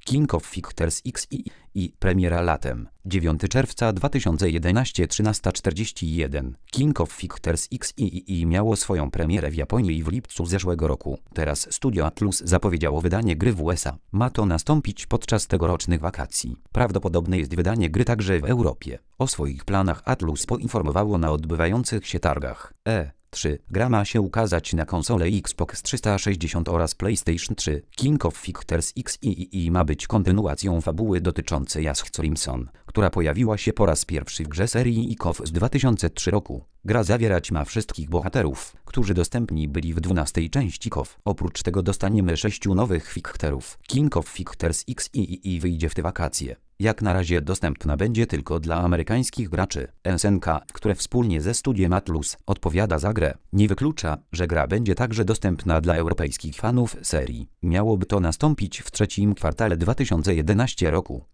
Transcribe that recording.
King of Fighters X i premiera latem. 9 czerwca 2011 13:41. King of Fighters X i miało swoją premierę w Japonii w lipcu zeszłego roku. Teraz studio Atlus zapowiedziało wydanie gry w USA. Ma to nastąpić podczas tegorocznych wakacji. Prawdopodobne jest wydanie gry także w Europie. O swoich planach Atlus poinformowało na odbywających się targach E3. Gra ma się ukazać na konsole Xbox 360 oraz PlayStation 3. King of Fighters X i ma być kontynuacją fabuły dotyczącej Ash Simpson, która pojawiła się po raz pierwszy w grze serii KOF z 2003 roku. Gra zawierać ma wszystkich bohaterów, którzy dostępni byli w 12 części KOF. Oprócz tego dostaniemy 6 nowych fighterów. King of Fighters X i wyjdzie w te wakacje. Jak na razie dostępna będzie tylko dla amerykańskich graczy. SNK, które wspólnie ze studiem Atlus odpowiada za grę, nie wyklucza, że gra będzie także dostępna dla europejskich fanów serii. Miałoby to nastąpić w trzecim kwartale 2011 roku.